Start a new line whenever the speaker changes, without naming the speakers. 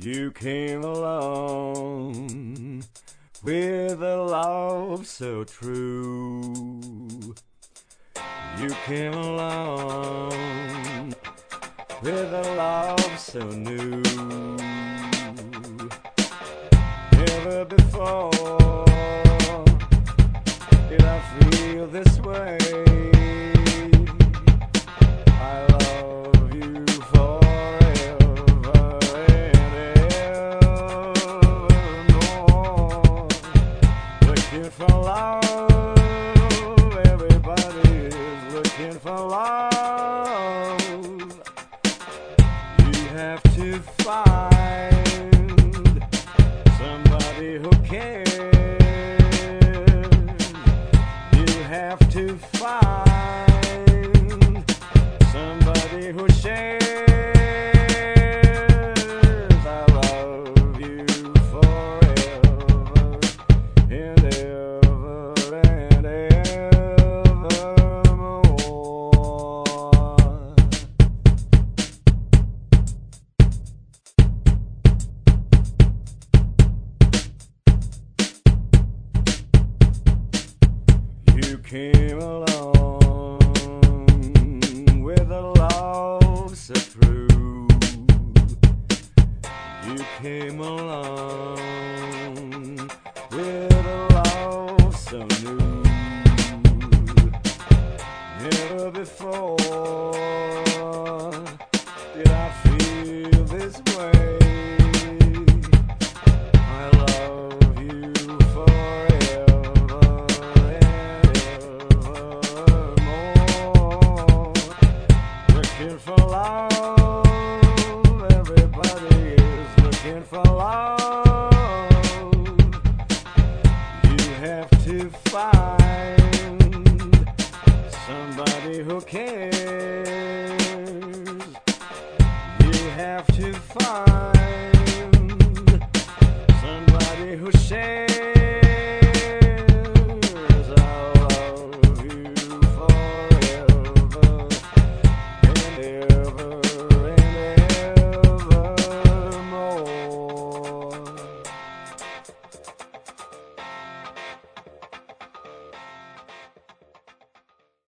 You came along with a love so true. You came along with a love so new. Never before did I feel this way. I love you forever and evermore. Looking for love, everybody is looking for love. You have to find somebody who cares. You have to find somebody who shares. I love you forever and ever and evermore. You came along with a love so true. You came along with a love so new. Never before did I feel this way. I love you forever and evermore. Looking for love, everybody is looking for love. You have to find somebody who cares. You have to find somebody who shares.